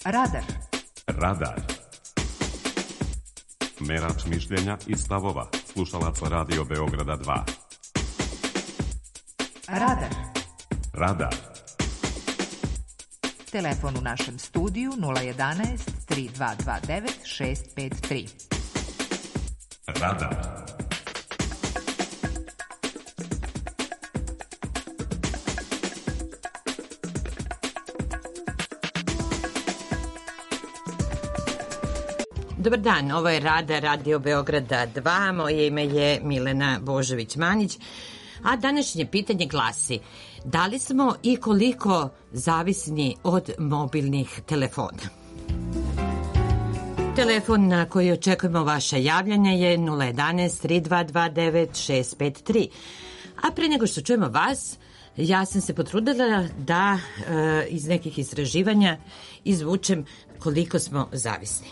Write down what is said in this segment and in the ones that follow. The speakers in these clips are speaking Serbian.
Radar. Radar. Merač mišljenja i stavova slušalaca Radio Beograda 2. Radar. Radar. Telefon u našem studiju 011 3229 653. Radar. Dobar dan, ovo je Radar Radio Beograda 2, moje ime je Milena Božović-Manić, a današnje pitanje glasi: da li smo i koliko zavisni od mobilnih telefona? Telefon na koji očekujemo vaša javljanja je 011 3229 653. A pre nego što čujemo vas, ja sam se potrudila da iz nekih istraživanja izvučem koliko smo zavisni.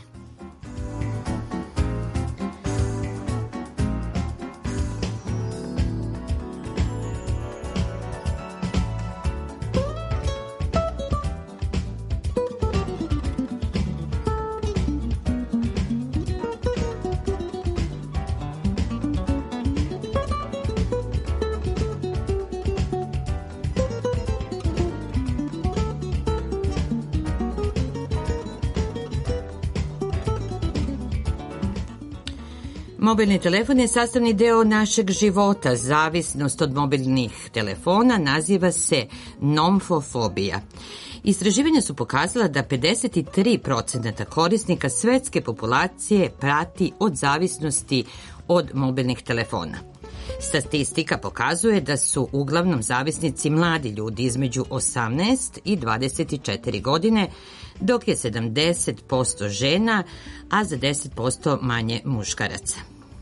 Mobilni telefon je sastavni deo našeg života. Zavisnost od mobilnih telefona naziva se nomfofobija. Istraživanja su pokazala da 53% korisnika svetske populacije prati od zavisnosti od mobilnih telefona. Statistika pokazuje da su uglavnom zavisnici mladi ljudi između 18 i 24 godine, dok je 70% žena, a za 10% manje muškaraca.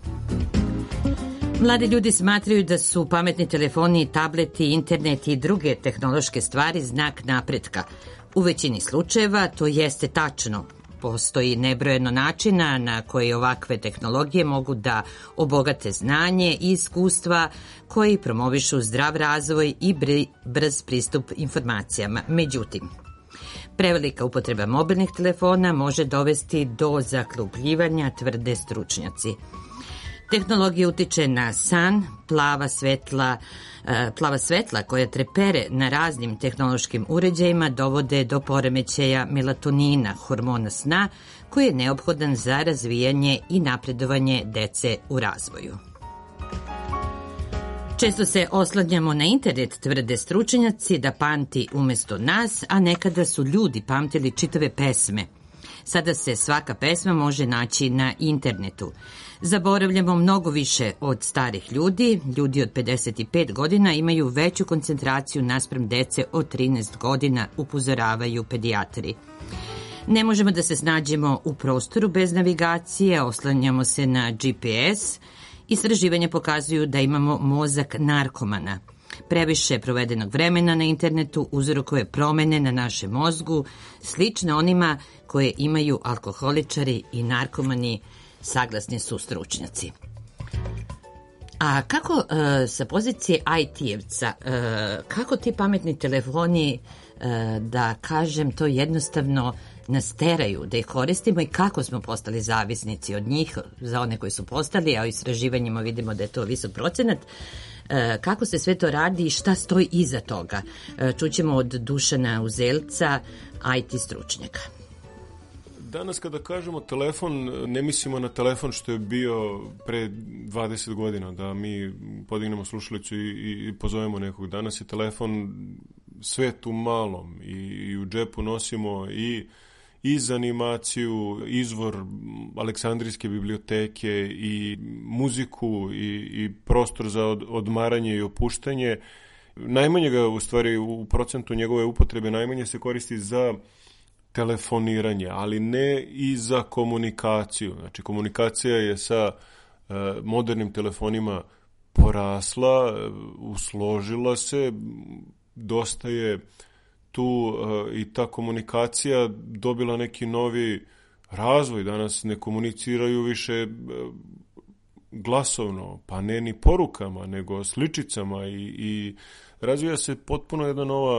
Mladi ljudi smatraju da su pametni telefoni, tableti, internet i druge tehnološke stvari znak napretka. U većini slučajeva to jeste tačno. Postoji nebrojeno načina na koje ovakve tehnologije mogu da obogate znanje i iskustva koji promovišu zdrav razvoj i brz pristup informacijama. Međutim, prevelika upotreba mobilnih telefona može dovesti do zaglupljivanja, tvrde stručnjaci. Tehnologija utiče na san, plava svetla koja trepere na raznim tehnološkim uređajima dovode do poremećaja melatonina, hormona sna, koji je neophodan za razvijanje i napredovanje dece u razvoju. Često se oslanjamo na internet, tvrde stručnjaci, da pamti umesto nas, a nekada su ljudi pamtili čitave pesme. Sada se svaka pesma može naći na internetu. Zaboravljamo mnogo više od starih ljudi. Ljudi od 55 godina imaju veću koncentraciju naspram dece od 13 godina, upozoravaju pedijatri. Ne možemo da se snađemo u prostoru bez navigacije, oslanjamo se na GPS. Istraživanja pokazuju da imamo mozak narkomana. Previše provedenog vremena na internetu uzrokuje promene na našem mozgu, slične onima koje imaju alkoholičari i narkomani, saglasni su stručnjaci. A kako sa pozicije IT-evca, kako ti pametni telefoni, da kažem to jednostavno, nas teraju da ih koristimo i kako smo postali zavisnici od njih, za one koji su postali, a u istraživanjima vidimo da je to visok procenat. Kako se sve to radi i šta stoji iza toga? Čućemo od Dušana Uzelca, IT stručnjaka. Danas kada kažemo telefon, ne mislimo na telefon što je bio pre 20 godina, da mi podignemo slušalicu i pozovemo nekog. Danas je telefon svet u malom i u džepu nosimo i za animaciju, izvor Aleksandrijske biblioteke i muziku i prostor za odmaranje i opuštanje. Najmanje ga, u stvari, u procentu njegove upotrebe, najmanje se koristi za telefoniranje, ali ne i za komunikaciju. Znači, komunikacija je sa modernim telefonima porasla, usložila se, dosta je tu i ta komunikacija dobila neki novi razvoj. Danas ne komuniciraju više glasovno, pa ne ni porukama, nego sličicama i razvija se potpuno jedna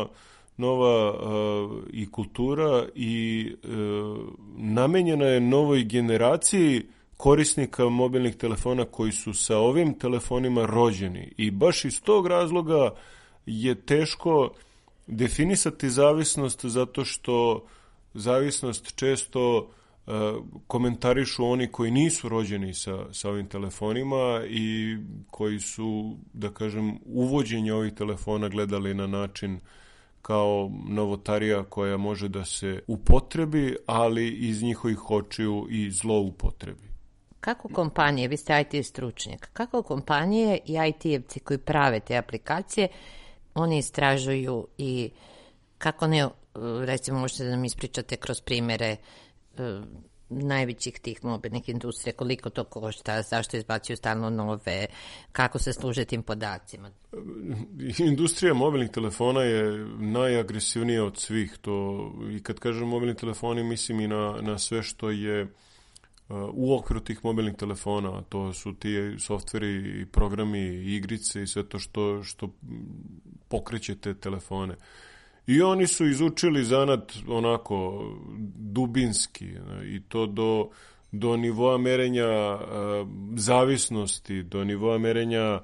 nova i kultura i namenjena je novoj generaciji korisnika mobilnih telefona koji su sa ovim telefonima rođeni. I baš iz tog razloga je teško definisati zavisnost, zato što zavisnost često komentarišu oni koji nisu rođeni sa ovim telefonima i koji su, da kažem, uvođenje ovih telefona gledali na način kao novotarija koja može da se upotrebi, ali iz njihovih očiju i zloupotrebi. Kako kompanije, vi ste IT stručnjak, kako kompanije i IT-evci koji prave te aplikacije, oni istražuju i kako ne, recimo možete da nam ispričate kroz primjere najvećih tih mobilnih industrija, koliko to košta, zašto izbacuju stalno nove, kako se služe tim podacima? Industrija mobilnih telefona je najagresivnija od svih. I kad kažem mobilni telefoni, mislim i na sve što je u okviru tih mobilnih telefona. To su ti softveri i programi i igrice i sve to što pokreće te telefone. I oni su izučili zanat onako dubinski i to do nivoa merenja zavisnosti, do nivoa merenja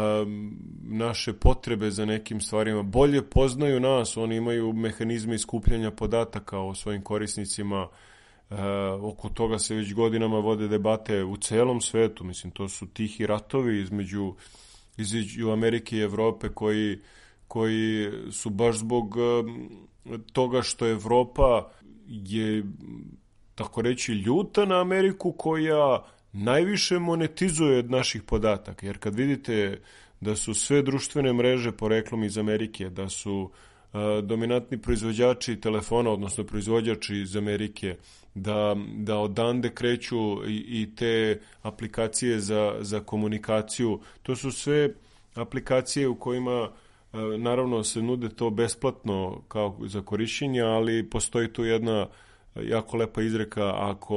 naše potrebe za nekim stvarima. Bolje poznaju nas, oni imaju mehanizme skupljanja podataka o svojim korisnicima. Oko toga se već godinama vode debate u celom svetu. Mislim, to su tihi ratovi između Amerike i Evrope koji su baš zbog toga što Evropa je, tako reći, ljuta na Ameriku koja najviše monetizuje od naših podataka. Jer kad vidite da su sve društvene mreže poreklom iz Amerike, da su dominantni proizvođači telefona, odnosno proizvođači iz Amerike, da odande kreću i te aplikacije za komunikaciju, to su sve aplikacije u kojima naravno se nude to besplatno kao za korišćenje, ali postoji tu jedna jako lepa izreka,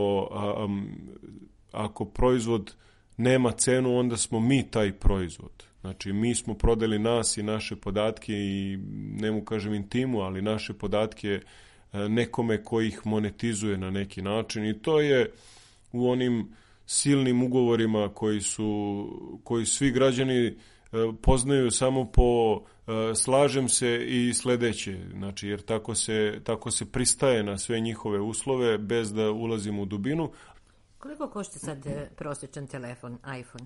ako proizvod nema cenu, onda smo mi taj proizvod. Znači, mi smo prodali nas i naše podatke i, ne mu kažem intimu, ali naše podatke nekome koji ih monetizuje na neki način i to je u onim silnim ugovorima koji svi građani poznaju samo po slažem se i sledeće, znači, jer tako se pristaje na sve njihove uslove bez da ulazimo u dubinu. Koliko košta sad prosječan telefon, iPhone?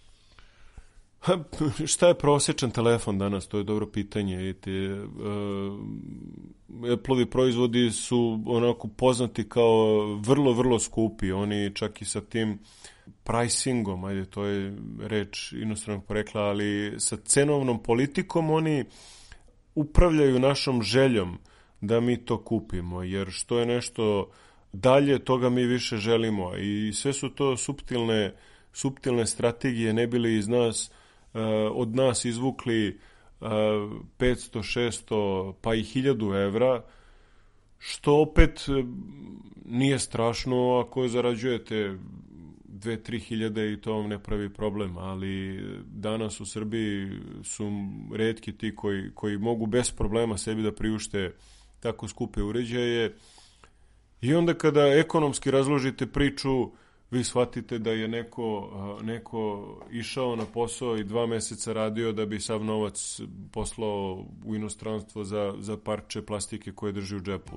Šta je prosječan telefon danas? To je dobro pitanje. Appleovi proizvodi su onako poznati kao vrlo, vrlo skupi. Oni čak i sa tim pricingom, ajde, to je reč inostranog porekla, ali sa cenovnom politikom oni upravljaju našom željom da mi to kupimo, jer što je nešto dalje, toga mi više želimo. I sve su to suptilne strategije, ne bili od nas izvukli 500, 600, pa i 1000 evra, što opet nije strašno ako zarađujete 2-3 hiljade i to vam ne pravi problem, ali danas u Srbiji su retki ti koji mogu bez problema sebi da priušte tako skupe uređaje i onda kada ekonomski razložite priču, vi shvatite da je neko išao na posao i 2 meseca radio da bi sav novac poslao u inostranstvo za parče plastike koje drži u džepu.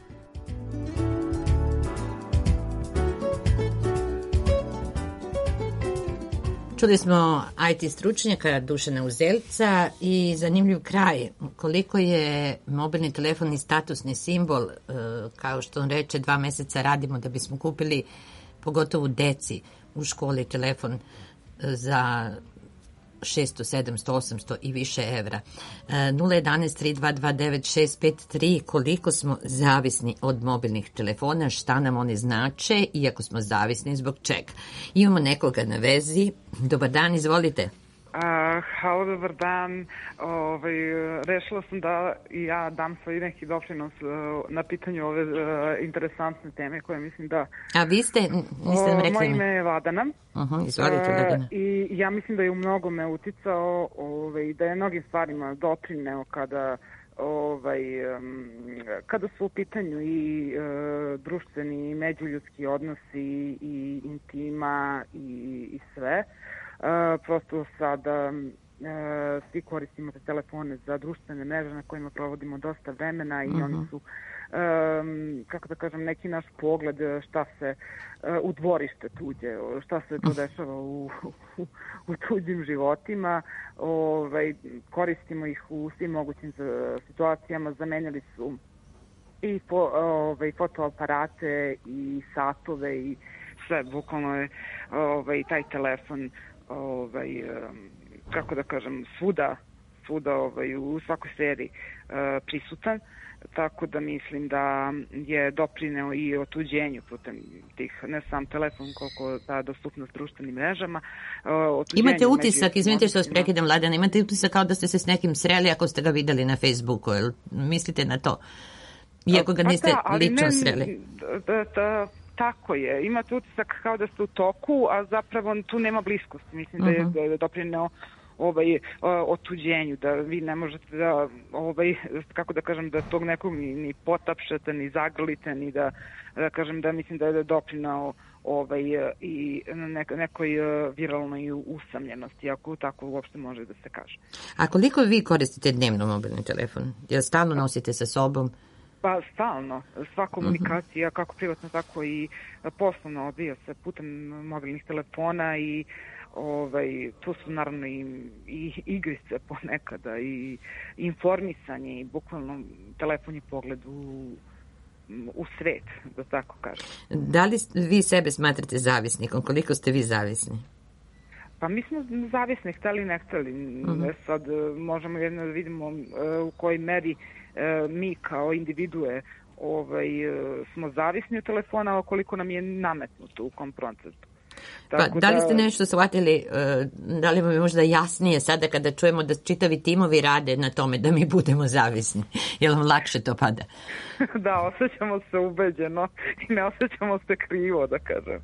Čuli smo IT stručnjaka Dušana Uzelca i zanimljiv kraj. Koliko je mobilni telefon i statusni simbol, kao što on reče, 2 meseca radimo da bismo kupili pogotovo deci u školi telefon za 600, 700, 800 i više evra. 011-3229-653, koliko smo zavisni od mobilnih telefona, šta nam oni znače i ako smo zavisni, zbog čega. Imamo nekoga na vezi. Dobar dan, izvolite. Halo, dobar dan. Rešila sam da i ja dam svoj neki doprinos na pitanju ove interesantne teme koje mislim da... A vi ste, niste nam rekli... Moje ime je Vladana. Izvolite, Vladana. I ja mislim da je u mnogome uticao i da je mnogim stvarima doprineo kada kada su u pitanju i društveni i međuljudski odnosi i intima i sve. Prosto sada svi koristimo te telefone za društvene mreže na kojima provodimo dosta vremena i oni su, kako da kažem, neki naš pogled šta se u dvorište tuđe, šta se to dešava u tuđim životima. Koristimo ih u svim mogućim situacijama, zamenjali su i fotoaparate i satove i sve, bukvalno je taj telefon kako da kažem, svuda u svakoj sferi prisutan, tako da mislim da je doprineo i otuđenju putem tih, ne sam telefon, koliko ta dostupnost društvenim mrežama. Imate utisak, izvinite što vas prekidam, Ladana, imate utisak kao da ste se s nekim sreli ako ste ga videli na Facebooku, jel mislite na to? Iako ga niste lično sreli. Tako je, imate utisak kao da ste u toku, a zapravo tu nema bliskosti. Mislim da je doprineo otuđenju, da vi ne možete da, kako da kažem, da tog nekog ni potapšete, ni zagrlite, ni da kažem da mislim da je doprineo i nekoj viralnoj usamljenosti, ako tako uopšte može da se kaže. A koliko vi koristite dnevno mobilni telefon? Jel stalno nosite sa sobom? Pa stalno, sva komunikacija, kako privatno, tako i poslovno odvija se putem mobilnih telefona i tu su naravno i igrice ponekada i informisanje i bukvalno telefon je pogled u svet, da tako kažem. Da li vi sebe smatrate zavisnikom? Koliko ste vi zavisni? Pa mi smo zavisni, hteli ne hteli. Sad možemo jedno da vidimo u kojoj meri mi kao individue smo zavisni od telefona, a koliko nam je nametnuto u kom procentu. Pa, da li ste nešto shvatili, da li vam je možda jasnije sada kada čujemo da čitavi timovi rade na tome da mi budemo zavisni? Je li vam lakše to pada? Da, osjećamo se ubeđeno i ne osjećamo se krivo, da kažem.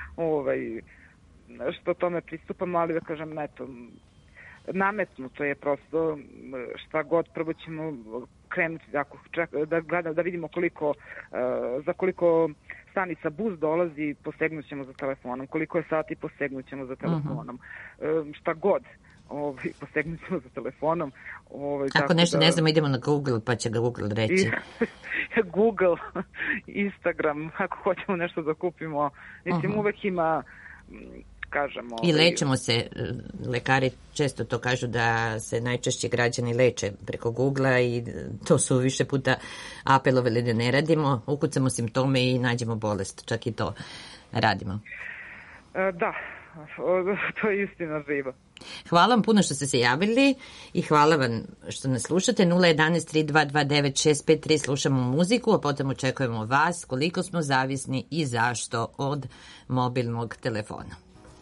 Što tome pristupamo, ali da kažem, eto, nametnuto je prosto šta god, prvo ćemo krenuti da vidimo za koliko stanica bus dolazi, posegnut ćemo za telefonom, koliko je sati, posegnut ćemo za telefonom, šta god, posegnut ćemo za telefonom. Ako nešto ne znamo, idemo na Google, pa će ga Google reći. Google, Instagram, ako hoćemo nešto da kupimo, mislim, uvek ima, kažemo... I lečimo se, lekari često to kažu da se najčešće građani leče preko Googlea i to su više puta apelovali da ne radimo, ukucamo simptome i nađemo bolest, čak i to radimo. Da, to je istina živa. Hvala vam puno što ste se javili i hvala vam što nas slušate. 011-3229-653 slušamo muziku, a potom očekujemo vas koliko smo zavisni i zašto od mobilnog telefona.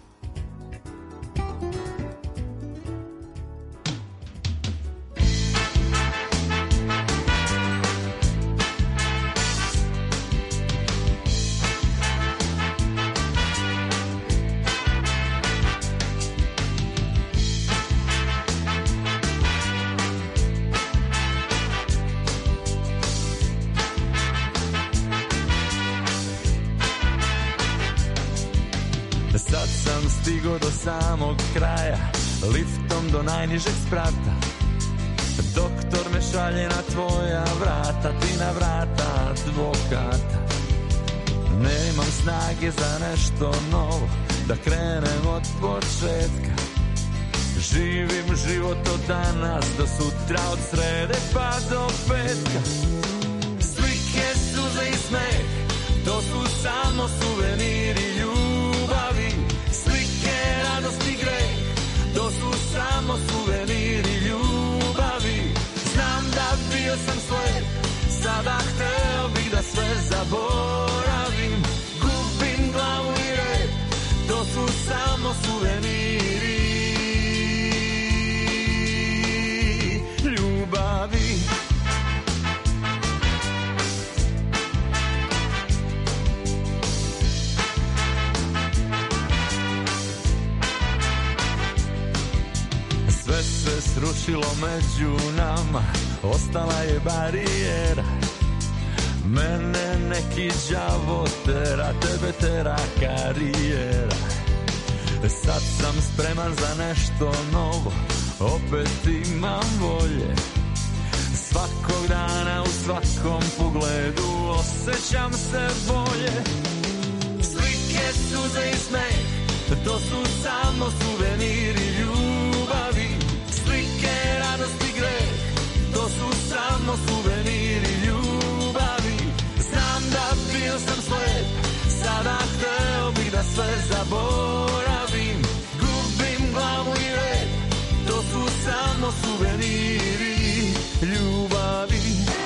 Sad sam stigo do samog kraja, liftom do najnižeg sprata. Doktor me šalje na tvoja vrata, ti na vrata advokata. Nemam snage za nešto novo, da krenem od početka. Živim život od danas do sutra, od srede pa do petka. Slike, suze i smeh, to su samo suveniri ljubavi. Slike, radost i greh, to su samo suveniri ljubavi. Znam da bio sam slep, sada hteo bih da sve zaboravim. Gubim glavu i rep, to su samo suveniri ljubavi. Sve se srušilo među nama, ostala je barijera. Mene neki đavo tera, tebe tera karijera. Sad sam spreman za nešto novo, opet imam volje. Svakog dana u svakom pogledu osjećam se bolje. Slike, suze i smeh, to su samo suveniri ljubavi. Slike, radost i greh, to su samo suveniri ljubavi. Znam da bio sam slep, sada hteo bih da sve zaboravim. Gubim glavu i red, to su samo suveniri ljubavi.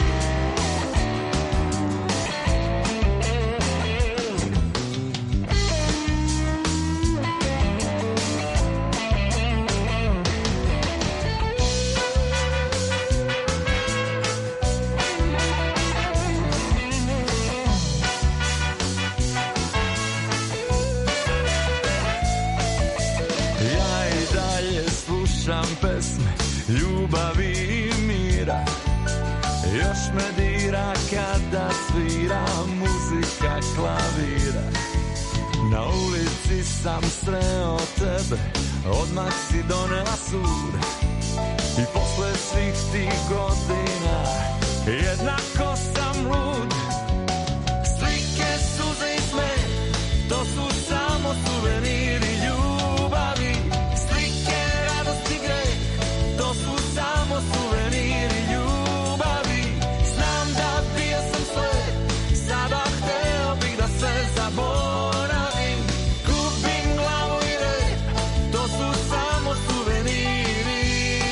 Ja i dalje slušam pesme ljubavi i mira. Još me dira kada svira muzika klavira. Na ulici sam sreo tebe, odmah si donela sud. I posle svih tih godina jednako sam lud. Slike, suze i smeh, to su samo suveniri ljubavi. Slike, radost i greh, to su samo suveniri ljubavi. Znam da bio sam slep, sada hteo bih da sve zaboravim. Gubim glavu i red, to su samo suveniri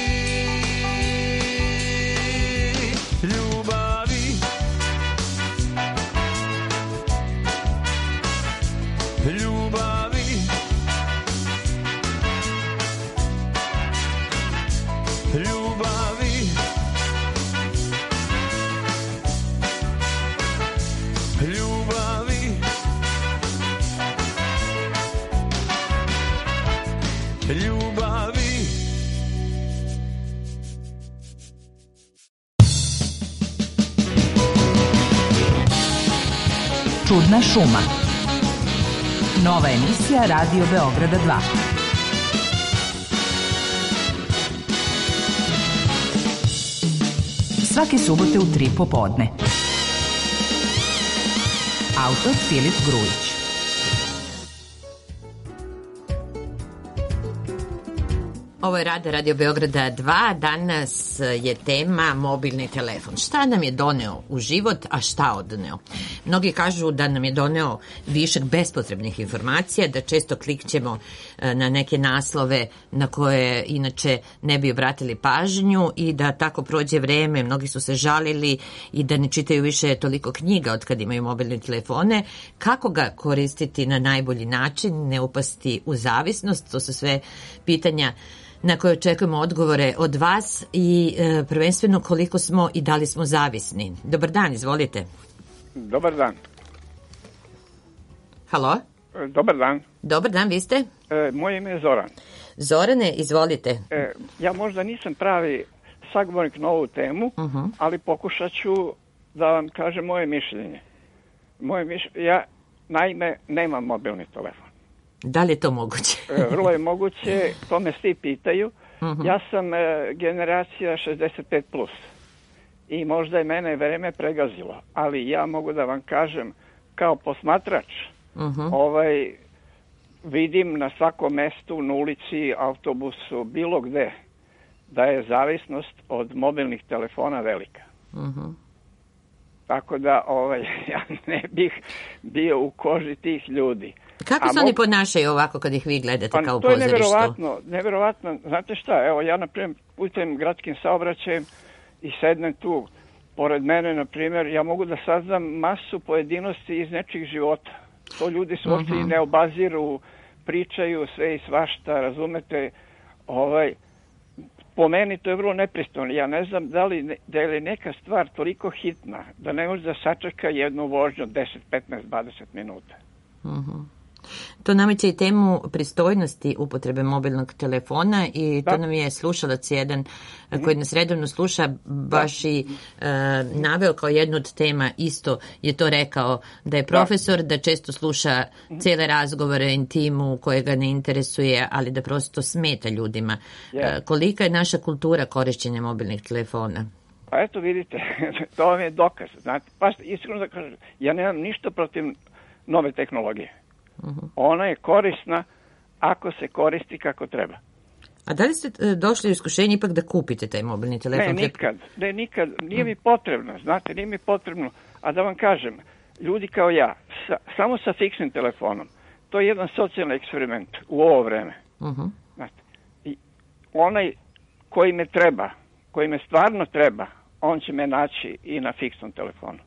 ljubavi. Ljubavi. Ljubavi. Ljubavi. Ljubavi. Čudna šuma. Nova emisija Radio Beograda 2. Svake subote u 3 popodne. Autor Filip Grujić. Ovo je Radio Beograda 2. Danas je tema mobilni telefon. Šta nam je doneo u život, a šta odneo? Mnogi kažu da nam je doneo višak bespotrebnih informacija, da često klikćemo na neke naslove na koje inače ne bi obratili pažnju i da tako prođe vreme. Mnogi su se žalili i da ne čitaju više toliko knjiga od kad imaju mobilne telefone. Kako ga koristiti na najbolji način, ne upasti u zavisnost? To su sve pitanja na koje očekujemo odgovore od vas i prvenstveno koliko smo i da li smo zavisni. Dobar dan, izvolite. Dobar dan. Halo? Dobar dan. Dobar dan, vi ste? Moje ime je Zoran. Zorane, izvolite. Ja možda nisam pravi sagovornik na ovu temu, ali pokušat ću da vam kažem moje mišljenje. Ja, naime, nemam mobilni telefon. Da li je to moguće? Vrlo je moguće, to me svi pitaju. Ja sam generacija 65+. I možda je mene vreme pregazilo, ali ja mogu da vam kažem kao posmatrač, vidim na svakom mestu, na ulici, autobusu, bilo gde, da je zavisnost od mobilnih telefona velika. Tako da ja ne bih bio u koži tih ljudi. Kako se oni ponašaju ovako kad ih vi gledate kao u pozorištu? To je neverovatno. Znate šta, evo ja na primjer putujem gradskim saobraćajem i sednem tu pored mene, na primjer, ja mogu da saznam masu pojedinosti iz nečih života. To ljudi se uopšte i ne obaziru, pričaju sve i svašta, razumete, po meni to je vrlo nepristojno. Ja ne znam da li neka stvar toliko hitna da ne može da sačeka jednu vožnju 10, 15, 20 minuta. To nameće i temu pristojnosti upotrebe mobilnog telefona i to nam je slušalac jedan koji nas redovno sluša baš i naveo kao jednu od tema, isto je to rekao da je profesor, da često sluša cijele razgovore, intimu koje ga ne interesuje, ali da prosto smeta ljudima. Kolika je naša kultura korišćenja mobilnih telefona? Pa eto vidite, to vam je dokaz. Znate, pa iskreno da kažem, ja nemam ništa protiv nove tehnologije. Ona je korisna ako se koristi kako treba. A da li ste došli u iskušenje ipak da kupite taj mobilni telefon? Ne, nikad. Nije mi potrebno, znate, nije mi potrebno. A da vam kažem, ljudi kao ja, samo sa fiksnim telefonom, to je jedan socijalni eksperiment u ovo vreme. Znate, i onaj koji me treba, koji me stvarno treba, on će me naći i na fiksnom telefonu.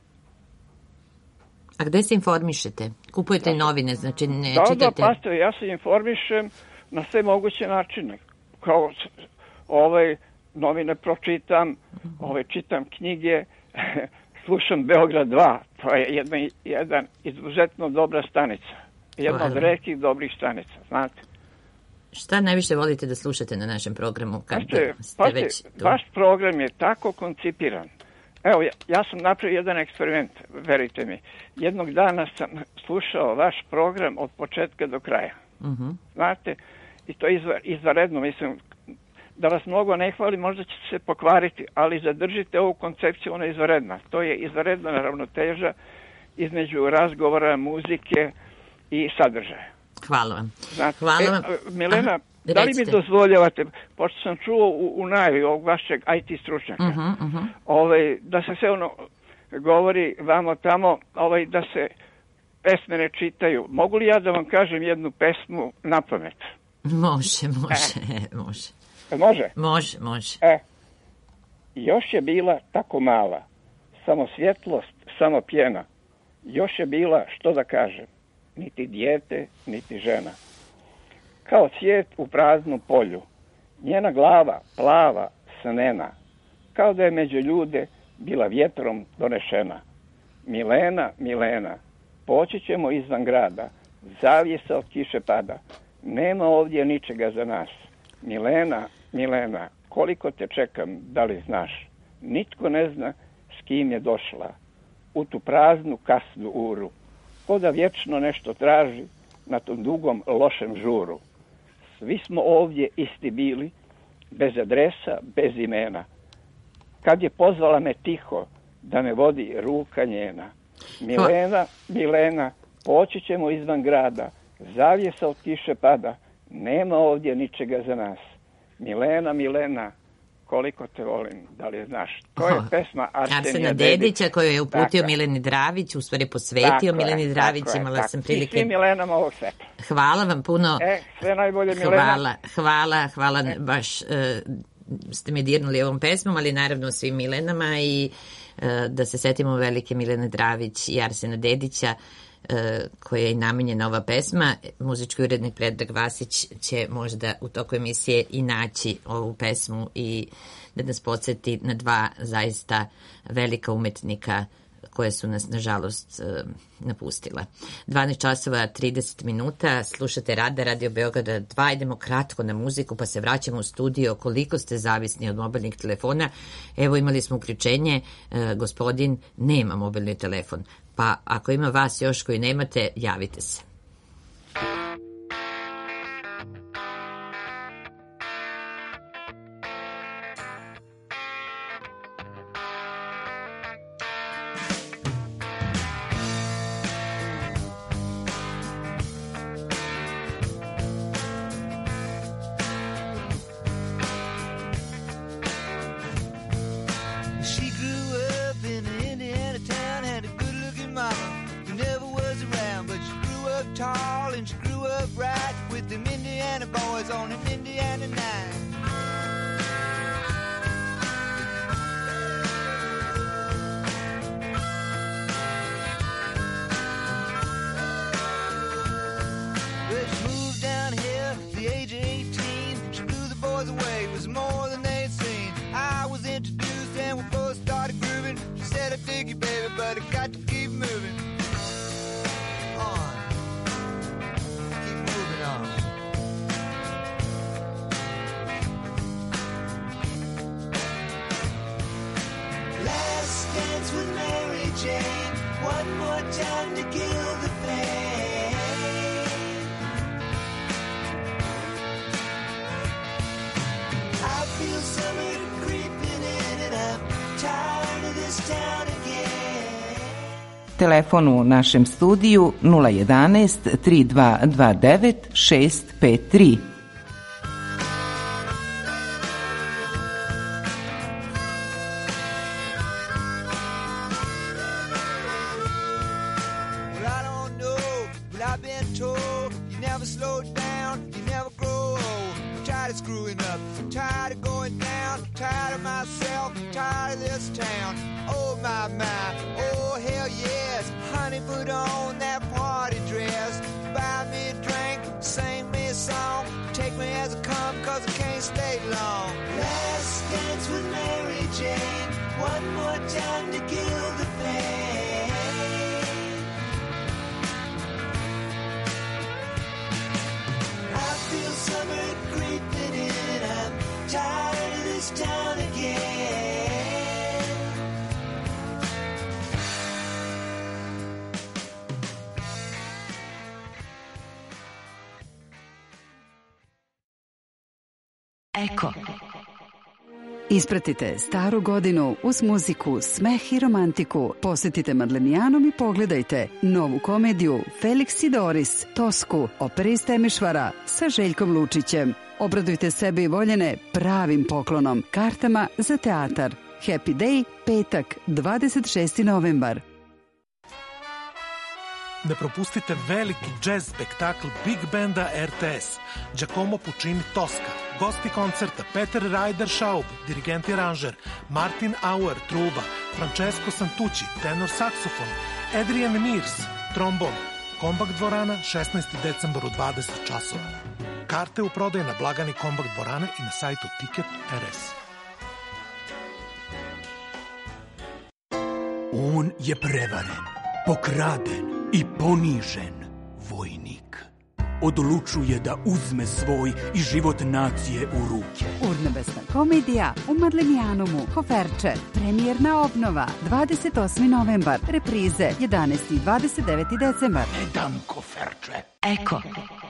A gde se informišete? Kupujete novine, znači ne čitate? Da, pastor, ja se informišem na sve moguće načine. Kao novine pročitam, čitam knjige, slušam Beograd 2, to je jedna izuzetno dobra stanica. Jedna od retkih dobrih stanica, znate. Šta najviše volite da slušate na našem programu? Vaš program je tako koncipiran. Evo, ja sam napravio jedan eksperiment, verujte mi. Jednog dana sam slušao vaš program od početka do kraja. Znate, i to je izvanredno, mislim, da vas mnogo ne hvali, možda će se pokvariti, ali zadržite ovu koncepciju, ona je izvanredna. To je izvanredna ravnoteža između razgovora, muzike i sadržaja. Hvala vam. Znate, hvala vam. Milena, da li mi dozvoljavate, pošto sam čuo u najavi ovog vašeg IT stručnjaka, da se sve govori vamo tamo, da se pesme ne čitaju. Mogu li ja da vam kažem jednu pesmu na pamet? Može. Može. Još je bila tako mala, samo svjetlost, samo pjena. Još je bila, što da kažem, niti dijete, niti žena. Kao cvijet u praznu polju, njena glava plava, snena, kao da je među ljude bila vjetrom donešena. Milena, poći ćemo izvan grada, zavjesa od kiše pada, nema ovdje ničega za nas. Milena, koliko te čekam, da li znaš? Nitko ne zna s kim je došla u tu praznu kasnu uru, ko da vječno nešto traži na tom dugom lošem žuru. Svi smo ovdje isti bili, bez adresa, bez imena. Kad je pozvala me tiho, da me vodi ruka njena. Milena, poći ćemo izvan grada, zavjesa od kiše pada, nema ovdje ničega za nas. Milena, koliko te volim, da li znaš? To je pesma Arsena Dedića koju je uputio Mileni Dravić, u stvari posvetio Mileni Dravić, imala sam prilike. I svim Milenama ovog sveta. Hvala vam puno. Sve najbolje, Milena. Hvala, baš ste me dirnuli ovom pesmom, ali naravno svim Milenama i da se setimo velike Milene Dravić i Arsena Dedića, koja je i namenjena ova pesma. Muzički urednik Predrag Vasić će možda u toku emisije i naći ovu pesmu i da nas podsjeti na dva zaista velika umetnika koje su nas, nažalost, napustila. 12 časova 30 minuta, slušate Radio Beograda 2, idemo kratko na muziku, pa se vraćamo u studio. Koliko ste zavisni od mobilnih telefona? Evo, imali smo uključenje, gospodin nema mobilni telefon, pa ako ima vas još koji nemate, javite se. Jane. One more time to kill the pain. I feel summer creeping in and I'm tired of this town again. Telefon u našem studiju 011 3229 653. Eko. Ispratite staru godinu uz muziku, smeh i romantiku. Posetite Madlenijanom i pogledajte novu komediju Felix i Doris, Tosku, opere iz Temešvara sa Željkom Lučićem. Obradujte sebe i voljene pravim poklonom, kartama za teatar. Happy Day, petak, 26. novembar. Ne propustite veliki džez spektakl Big Banda RTS, Giacomo Puccini Toska, gosti koncerta Peter Ryder Schaub, dirigent i aranžer, Martin Auer, truba, Francesco Santucci, tenor saksofon, Adrian Mears, trombon, Kombakt dvorana, 16. decembar u 20 časova. Karte u prodaju na blagani Kombakt dvorane i na sajtu Ticket.rs. On je prevaren, pokraden i ponižen vojnik. Odlučuje da uzme svoj i život nacije u ruke. Urnebesna komedija u Madlenijanomu. Koferče. Premijerna obnova. 28. novembar. Reprize 11. i 29. decembar. Ne dam koferče. Eko.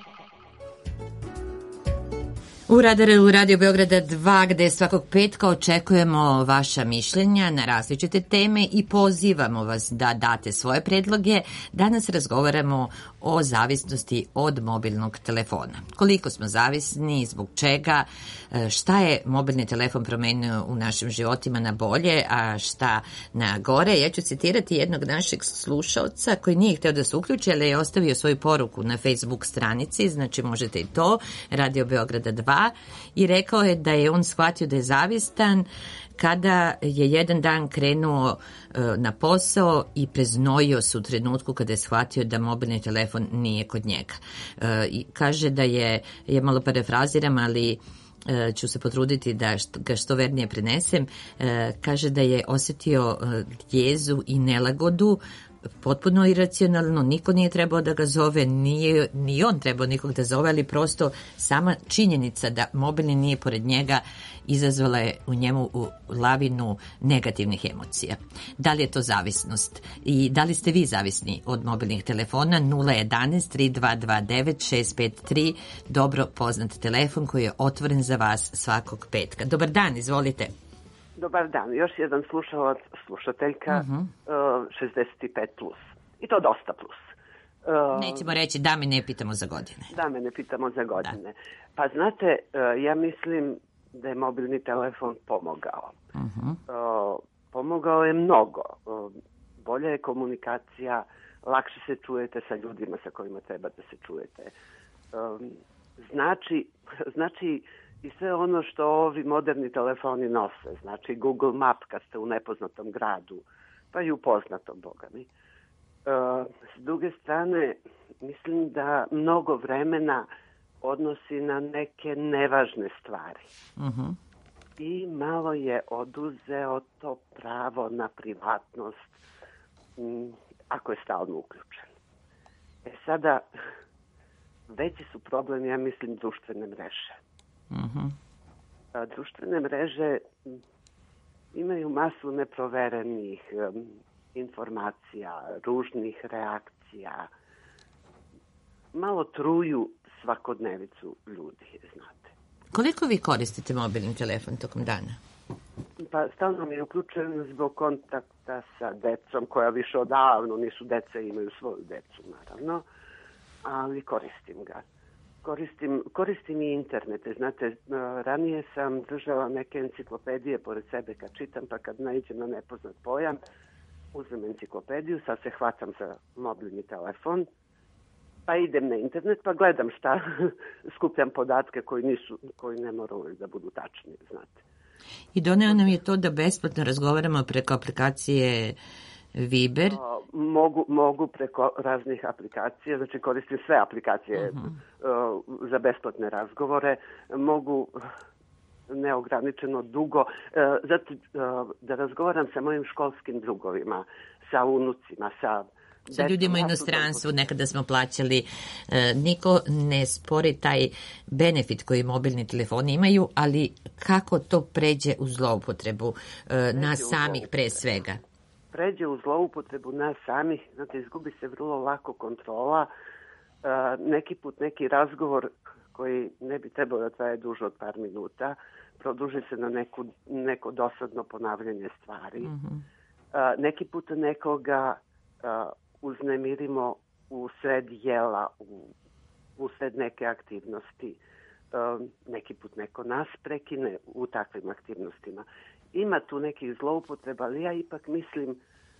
U Radaru Radio Beograda 2, gde svakog petka očekujemo vaša mišljenja na različite teme i pozivamo vas da date svoje predloge. Danas razgovaramo o zavisnosti od mobilnog telefona. Koliko smo zavisni, zbog čega, šta je mobilni telefon promenio u našim životima na bolje, a šta na gore. Ja ću citirati jednog našeg slušaoca koji nije hteo da se uključi, ali je ostavio svoju poruku na Facebook stranici, znači možete i to, Radio Beograda 2, i rekao je da je on shvatio da je zavistan kada je jedan dan krenuo na posao i preznojio se u trenutku kada je shvatio da mobilni telefon nije kod njega. I kaže da je malo parafraziram, ali ću se potruditi da ga što vernije prenesem, kaže da je osetio jezu i nelagodu, potpuno iracionalno, niko nije trebao da ga zove, ni on trebao nikog da zove, ali prosto sama činjenica da mobilni nije pored njega izazvala je u njemu lavinu negativnih emocija. Da li je to zavisnost? I da li ste vi zavisni od mobilnih telefona? 011 3229 653, dobro poznat telefon koji je otvoren za vas svakog petka. Dobar dan, izvolite. Dobar dan, još jedan slušateljka 65 plus. I to dosta plus. Nećemo reći da me ne pitamo za godine. Da me ne pitamo za godine. Da. Pa znate, ja mislim da je mobilni telefon pomogao. Pomogao je mnogo. Bolja je komunikacija, lakše se čujete sa ljudima sa kojima treba da se čujete. Znači i sve ono što ovi moderni telefoni nose, znači Google Map kad ste u nepoznatom gradu, pa i u poznatom, boga mi. S druge strane, mislim da mnogo vremena odnosi na neke nevažne stvari. I malo je oduzeo to pravo na privatnost ako je stalno uključen. Sada, veći su problem, ja mislim, društvene mreže. Društvene mreže imaju masu neproverenih informacija, ružnih reakcija, malo truju svakodnevicu ljudi, znate. Koliko vi koristite mobilni telefon tokom dana? Pa stalno mi je uključen zbog kontakta sa decom koja više odavno nisu deca i imaju svoju decu, naravno, ali koristim ga. Koristim i internete. Znate, ranije sam držala neke enciklopedije pored sebe kad čitam, pa kad naiđem na nepoznat pojam, uzmem enciklopediju, sad se hvatam za mobilni telefon, pa idem na internet, pa gledam šta, skupljam podatke koji ne moraju da budu tačni, znate. I doneo nam je to da besplatno razgovaramo preko aplikacije Viber. Mogu preko raznih aplikacija, znači koristim sve aplikacije za besplatne razgovore, mogu neograničeno dugo, zato da razgovaram sa mojim školskim drugovima, sa unucima, sa ljudima u inostranstvu, nekada smo plaćali, niko ne spori taj benefit koji mobilni telefoni imaju, ali kako to pređe u zloupotrebu nas samih pre svega? Pređe u zloupotrebu nas samih, znate, izgubi se vrlo lako kontrola, neki put neki razgovor koji ne bi trebao da traje duže od par minuta, produži se na neko dosadno ponavljanje stvari. Neki put nekoga uznemirimo u sred jela, u sred neke aktivnosti. Neki put neko nas prekine u takvim aktivnostima. Ima tu nekih zloupotreba, ali ja ipak mislim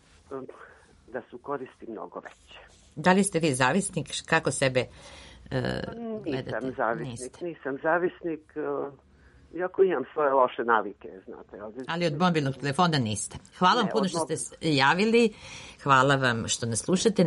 da su koristi mnogo veće. Da li ste vi zavisnik? Kako sebe gledate? Nisam zavisnik. Iako imam svoje loše navike, znate. Ali od mobilnog telefona niste. Hvala vam puno što ste javili. Hvala vam što nas slušate.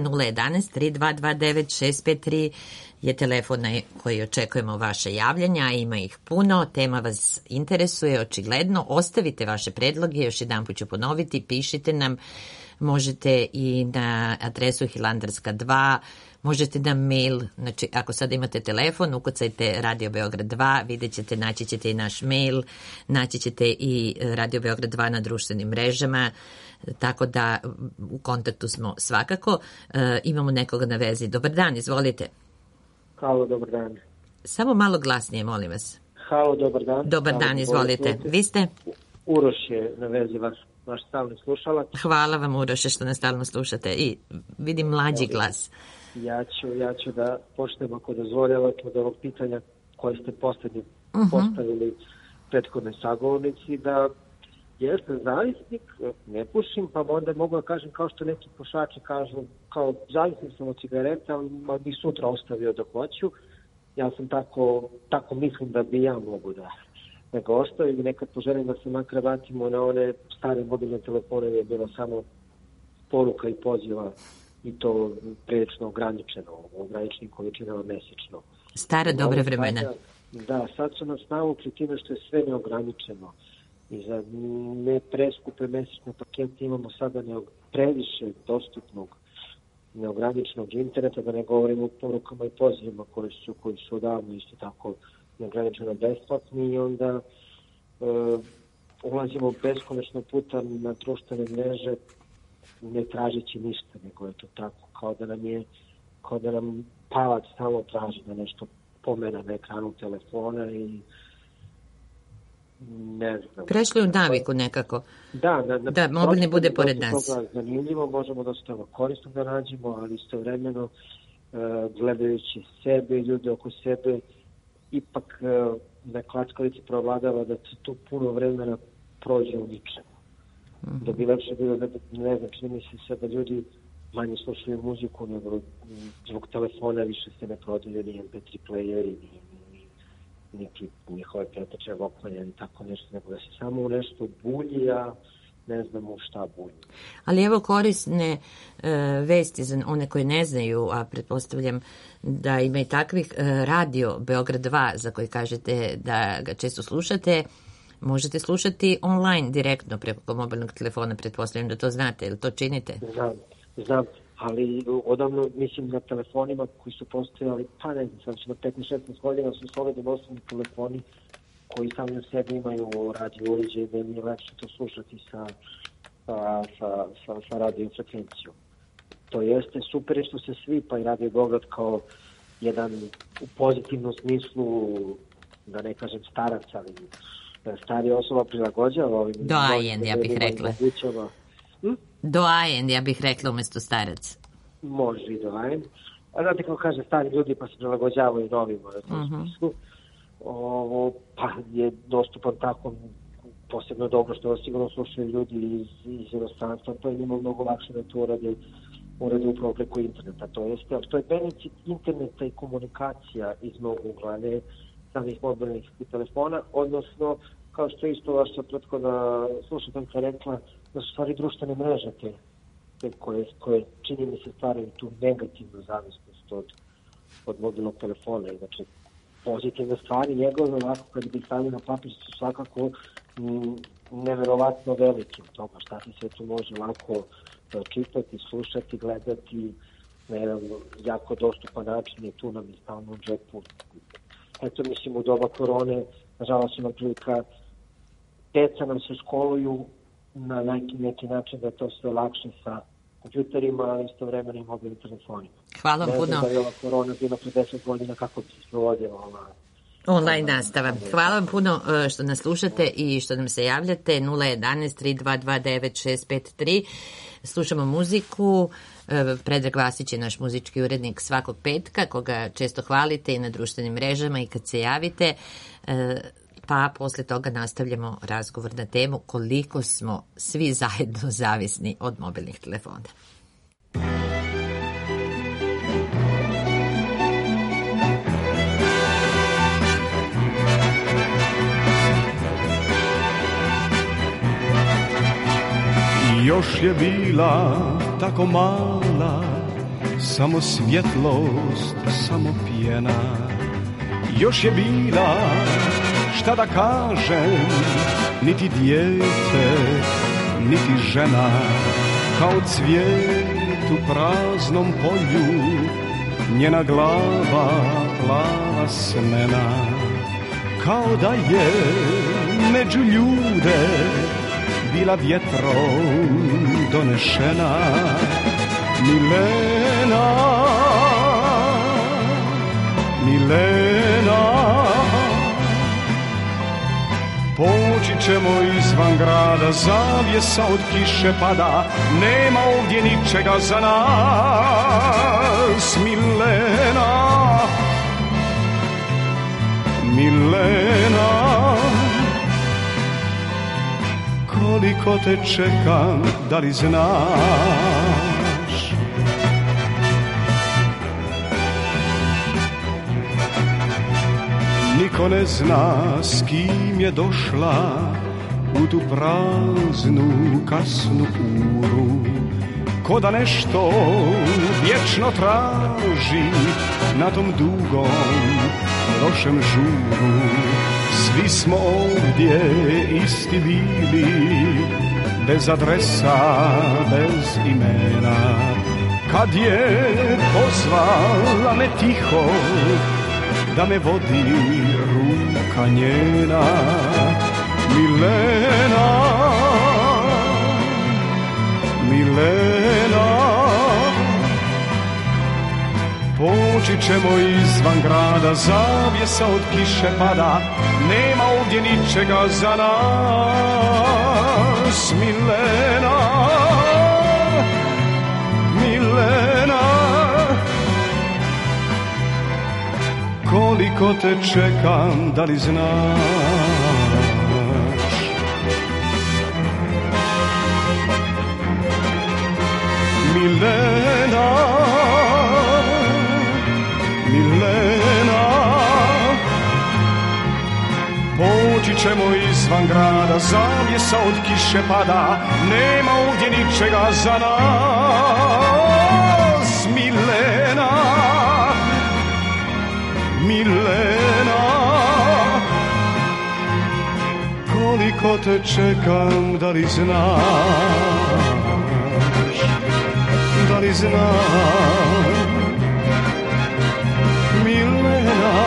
011-3229-653 je telefon na koji očekujemo vaše javljanja. Ima ih puno. Tema vas interesuje, očigledno. Ostavite vaše predloge. Još jedan put ću ponoviti. Pišite nam. Možete i na adresu Hilandarska 2. Možete na mail, znači ako sad imate telefon, ukucajte Radio Beograd 2, vidjet ćete, naći ćete i naš mail, naći ćete i Radio Beograd 2 na društvenim mrežama, tako da u kontaktu smo svakako. Imamo nekoga na vezi. Dobar dan, izvolite. Halo, dobar dan. Samo malo glasnije, molim vas. Halo, dobar dan. Dobar dan, izvolite. Vi ste? Uroš je na vezi vaš stalni slušalac. Hvala vam, Uroše, što nas stalno slušate i vidim mlađi glas. Ja ću da počnem, ako dozvoljavate, od ovog pitanja koje ste postavili prethodne sagovornici, da jesam zavisnik, ne pušim, pa onda mogu da kažem kao što neki pušači kažu, kao zavisnik sam od cigareta, ali bi sutra ostavio dok hoću. Ja sam tako mislim da bi ja mogu da ga ostavim i nekad poželim da se makar vratimo na one stare mobilne telefone gdje je bilo samo poruka i poziva i to prilično ograničeno, u ograničenim količinama mesečno. Stara dobra vremena. Da, sad su nas navukli time što je sve neograničeno. I za ne preskupe mesečne pakete imamo sada previše dostupnog neograničenog interneta, da ne govorimo o porukama i pozivima koji su odavno isto tako neograničeno besplatni i onda ulazimo beskonačno puta na društvene mreže ne tražeći ništa, nego je to tako kao da nam palac stalno traži da nešto pomena na ekranu telefona i ne znam. Prešli u naviku nekako. Da, mobilni bude pored nas. Zanimljivo, možemo dosta korisno da nađemo, ali istovremeno gledajući sebe i ljude oko sebe, ipak na klackalici provladava da se tu puno vremena prođe u ničemu. Da bi lepše bilo da, ne znam, čini mi se sad da ljudi manje slušaju muziku, nego zbog telefona više se ne prodaju ni MP3 playeri, ni njihove preteče voklanja, ni tako nešto, nego da se samo u nešto bulji, a ne znamo u šta bulji. Ali evo korisne vesti za one koji ne znaju, a pretpostavljam da ima i takvih, Radio Beograd 2, za koji kažete da ga često slušate, možete slušati online, direktno preko mobilnog telefona, pretpostavljam da to znate, ili to činite? Znam, ali odavno, mislim, na telefonima koji su postojali, pa ne znam, znači na 15-16 godina su solidno osnovni telefoni koji sami u sebi imaju radio uređaj, da mi je lepše to slušati sa sa radiofrekvencijom. To jeste super što se svi, pa i Radio Beograd kao jedan u pozitivnom smislu, da ne kažem starac, ali starija osoba prilagođava ovim... Doajen, ja bih rekla. Doajen, ja bih rekla umjesto starac. Može i doajen. A znate kako kaže, stari ljudi pa se prilagođavaju novima u tom smislu. Ovo pa je dostupan tako posebno dobro što sigurno slušaju ljudi iz inostranstva, to je njima mnogo lakše da to urade upravo preko interneta. To je benefit interneta i komunikacija iz mnogo ugla, ne samih mobilnih telefona, odnosno kao što je isto vaša prethodna slušateljka rekla, da su stvari društvene mreže te koje čini mi se stvaraju tu negativnu zavisnost od mobilnog telefona. Znači, pozitivne stvari njegove, ovako kad bi stavili na papir, su svakako neverovatno velike u toga šta se sve tu može lako čitati, slušati, gledati na jedan jako dostupan način i tu nam je stalno u džepu. Eto, mislim, u doba korone, nažalost ima prilika, deca nam se školuju na neki način da je to sve lakše sa kompjuterima, ali istovremeno i mobilnim telefonima. Hvala vam puno. Ne znam da je ova korona bila pre 10 godina kako bi se provodila online nastava. Hvala vam puno što nas slušate i što nam se javljate. 011 3229 653. Slušamo muziku. Predrag Vasić je naš muzički urednik svakog petka, koga često hvalite i na društvenim mrežama i kad se javite. Pa posle toga nastavljamo razgovor na temu koliko smo svi zajedno zavisni od mobilnih telefona. Još je bila tako mala, samo svjetlost, samo pjena. Još je bila, šta da kažem, niti dijete, niti žena. Kao cvijet u praznom polju, njena glava plava snena. Kao da je među ljude bila vjetrom donešena. Milena, Milena, poći ćemo izvan grada, zavjesa od kiše pada, nema ovdje ničega za nas. Milena, Milena, koliko te čekam, da li znaš? Niko ne zna s kim je došla u tu praznu kasnu uru, ko da nešto vječno traži na tom dugom lošem žuru. Svi smo ovdje isti bili, bez adresa, bez imena. Kad je pozvala me tiho, da me vodi ruka njena. Milena, Milena, poći ćemo izvan grada, zavjesa od kiše pada, nema ovdje ničega za nas. Milena, Milena, koliko te čekam, da li znaš? Milena, Milena, poći ćemo izvan grada, zavjesa od kiše pada, nema ovdje ničega za nas. Milena, Milena, koliko te čekam, da li znaš? Da li znaš? Milena,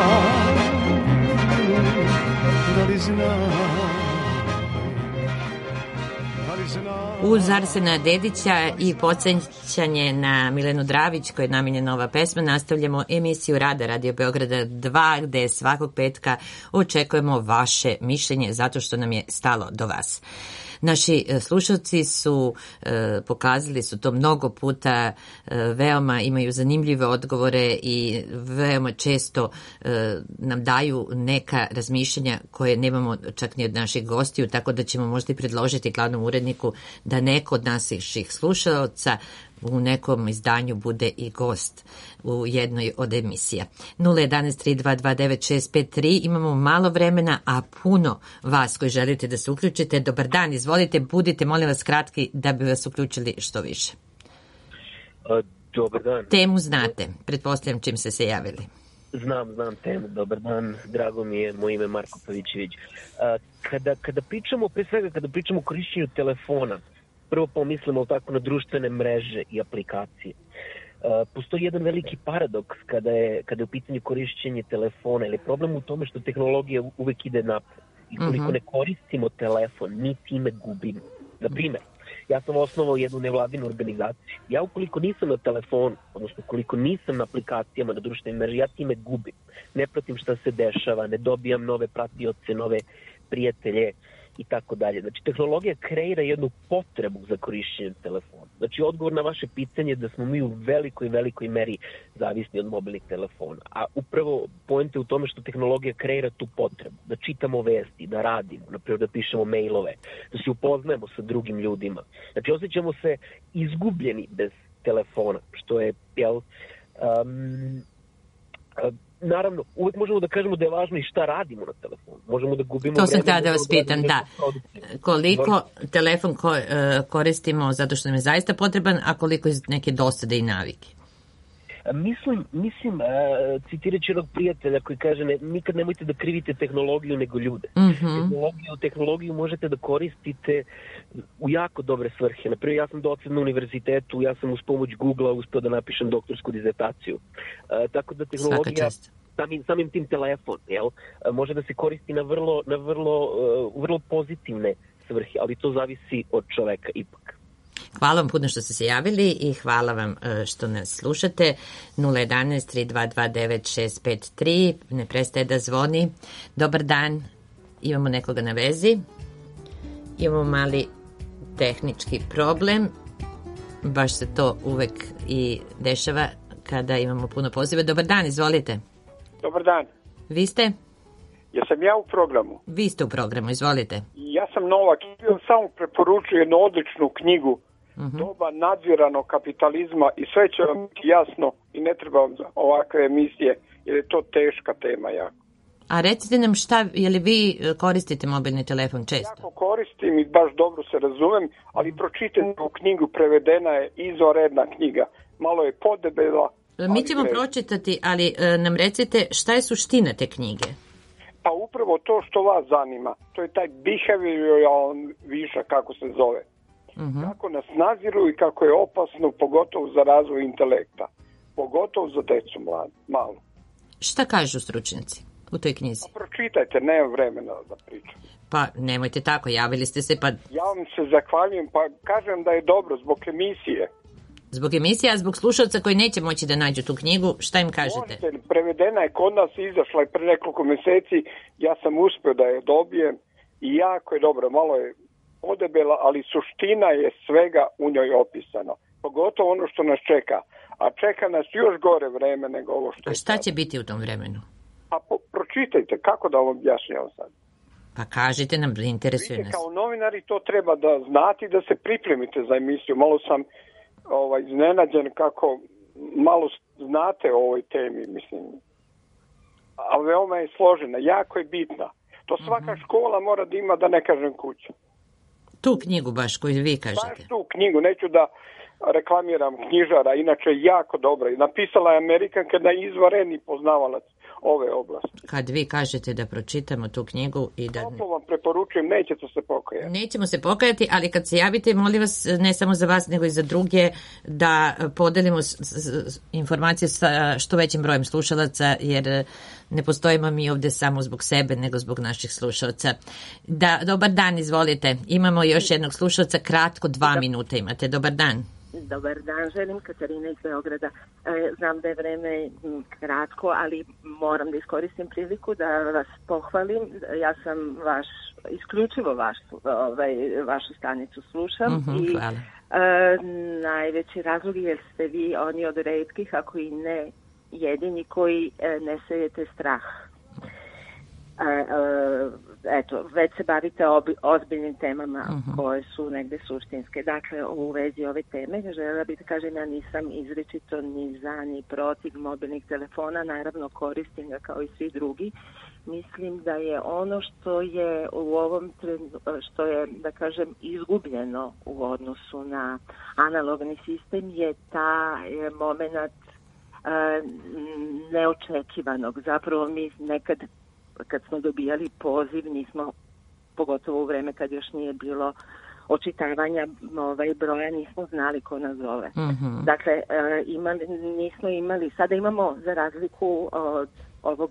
da li znaš? Da li Uz Arsena Dedića i podsjećanje na Milenu Dravić, koja je namijenjena ova pesma, nastavljamo emisiju Rada Radio Beograda 2, gde svakog petka očekujemo vaše mišljenje, zato što nam je stalo do vas. Naši slušalci su pokazali su to mnogo puta, veoma imaju zanimljive odgovore i veoma često nam daju neka razmišljanja koje nemamo čak ni od naših gostiju, tako da ćemo možda i predložiti glavnom uredniku da neko od naših slušalaca u nekom izdanju bude i gost u jednoj od emisija. 011-3229-653. Imamo malo vremena, a puno vas koji želite da se uključite. Dobar dan, izvolite, budite, molim vas, kratki da bi vas uključili što više. Dobar dan. Temu znate, pretpostavljam čim ste se javili. Znam temu, dobar dan, drago mi je, moje ime je Marko Pavićević. Kada pričamo, pre svega kada pričamo o korišćenju telefona, prvo pomislimo tako na društvene mreže i aplikacije. Postoji jedan veliki paradoks kada je u pitanju korišćenje telefona, ili problem u tome što tehnologija uvek ide napred. I koliko ne koristimo telefon, mi time gubimo. Na primjer, ja sam osnovao jednu nevladinu organizaciju. Ja ukoliko nisam na telefonu, odnosno ukoliko nisam na aplikacijama, na društvenim mrežama, ja time gubim. Ne pratim šta se dešava, ne dobijam nove pratioce, nove prijatelje i tako dalje. Znači, tehnologija kreira jednu potrebu za korišćenjem telefona. Znači, odgovor na vaše pitanje je da smo mi u velikoj meri zavisni od mobilnih telefona. A upravo poenta je u tome što tehnologija kreira tu potrebu. Da čitamo vesti, da radimo, naprimjer da pišemo mailove, da se upoznajemo sa drugim ljudima. Znači, osjećamo se izgubljeni bez telefona, što je, naravno, uvek možemo da kažemo da je važno i šta radimo na telefonu. Možemo da gubimo to sam htjela da vreme, vas pitam, da. Koliko telefon koristimo zato što nam je zaista potreban, a koliko iz neke dosade i navike? Mislim, citirat ću jednog prijatelja koji kaže nikad nemojte da krivite tehnologiju nego ljude. Tehnologiju možete da koristite u jako dobre svrhe. Naprimjer, ja sam docent na univerzitetu, ja sam uz pomoć Google-a uspeo da napišem doktorsku dizertaciju. Tako da tehnologija, samim tim telefon, može da se koristi na vrlo pozitivne svrhe, ali to zavisi od čoveka ipak. Hvala vam puno što ste se javili i hvala vam što nas slušate. 011-3229-653, ne prestaje da zvoni. Dobar dan, imamo nekoga na vezi. Imamo mali tehnički problem. Baš se to uvek i dešava kada imamo puno poziva. Dobar dan, izvolite. Dobar dan. Vi ste? Jesam ja u programu? Vi ste u programu, izvolite. Ja sam Novak, samo preporučujem jednu odličnu knjigu, Doba nadziranog kapitalizma, i sve će vam biti jasno i ne treba vam ovakve emisije, jer je to teška tema jako. A recite nam je li vi koristite mobilni telefon često? Jako koristim i baš dobro se razumem, ali pročitajte u knjigu, prevedena je izvanredna knjiga. Malo je podebela. Mi ćemo pročitati, ali nam recite šta je suština te knjige? Pa upravo to što vas zanima. To je taj behavioral višak, kako se zove. Kako nas nadziru i kako je opasno, pogotovo za razvoj intelekta. Pogotovo za decu malu. Šta kažu stručnjaci u toj knjizi? Pa pročitajte, nema vremena da pričam. Pa nemojte tako, javili ste se pa... Ja vam se zahvaljujem, pa kažem da je dobro zbog emisije. Zbog emisije, a zbog slušalca koji neće moći da nađu tu knjigu, šta im kažete? Možete, prevedena je kod nas, izašla je pre nekoliko meseci, ja sam uspio da je dobijem i jako je dobro, malo je podebela, ali suština je svega u njoj opisano. Pogotovo ono što nas čeka. A čeka nas još gore vreme nego ovo što je. A šta će biti u tom vremenu? Pa pročitajte, kako da vam objašnjam sad? Pa kažite nam, interesuje nas. Kao novinari to treba da znate i da se pripremite za emisiju. Malo sam iznenađen kako malo znate o ovoj temi, mislim. A veoma je složena, jako je bitna. To svaka škola mora da ima, da ne kažem kuću. Tu knjigu baš koju vi kažete. Baš tu knjigu, neću da reklamiram knjižara, inače jako dobra. Napisala je Amerikanka, da je izvanredni poznavalac ove oblasti. Kad vi kažete da pročitamo tu knjigu i da... Toplo vam preporučujem, nećete se pokajati. Nećemo se pokajati, ali kad se javite, molim vas, ne samo za vas, nego i za druge, da podelimo informacije sa što većim brojem slušalaca, jer ne postojimo mi ovde samo zbog sebe, nego zbog naših slušalaca. Dobar dan, izvolite. Imamo još jednog slušalca, kratko, 2 minuta imate. Dobar dan. Dobar dan, želim Katarina iz Beograda. Znam da je vreme kratko, ali moram da iskoristim priliku da vas pohvalim. Ja sam isključivo vašu stanicu slušam i najveći razlog jer ste vi oni od retkih, ako i ne jedini, koji ne sejete strah. Eto, već se bavite ozbiljnim temama koje su negde suštinske. Dakle, u vezi ove teme želela bih da kažem, ja nisam izričito ni za ni protiv mobilnih telefona, naravno koristim ga kao i svi drugi. Mislim da je ono što je u ovom što je, da kažem, izgubljeno u odnosu na analogni sistem je taj moment neočekivanog. Zapravo mi nekad kad smo dobijali poziv, nismo, pogotovo u vreme kad još nije bilo očitavanja broja, nismo znali ko nas zove. Dakle, nismo imali, sada imamo, za razliku od ovog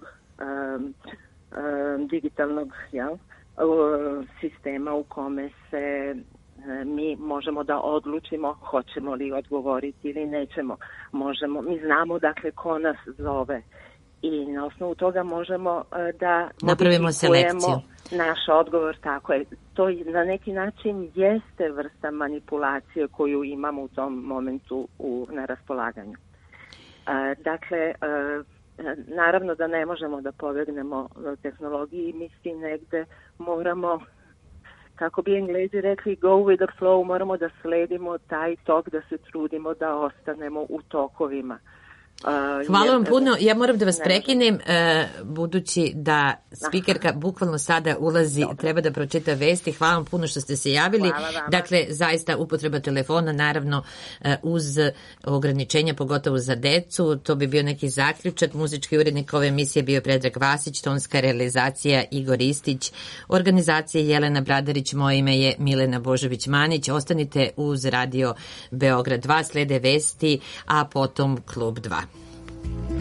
digitalnog sistema u kome se mi možemo da odlučimo hoćemo li odgovoriti ili nećemo. Mi znamo, dakle, ko nas zove. I na osnovu toga možemo da napravimo selekciju. Naš odgovor, tako je. To na neki način jeste vrsta manipulacije koju imamo u tom momentu na raspolaganju. Dakle, naravno da ne možemo da pobegnemo tehnologiji, mi svi negde moramo, kako bi Englezi rekli, go with the flow, moramo da sledimo taj tok, da se trudimo da ostanemo u tokovima. Hvala vam puno, ja moram da vas prekinem, budući da spikerka bukvalno sada ulazi, treba da pročita vesti. Hvala vam puno što ste se javili. Dakle, zaista upotreba telefona, naravno uz ograničenja, pogotovo za decu. To bi bio neki zaključak. Muzički urednik ove emisije bio Predrag Vasić, tonska realizacija Igor Istić, organizacija Jelena Bradarić, moje ime je Milena Božović-Manić. Ostanite uz Radio Beograd 2, slede vesti, a potom Klub 2.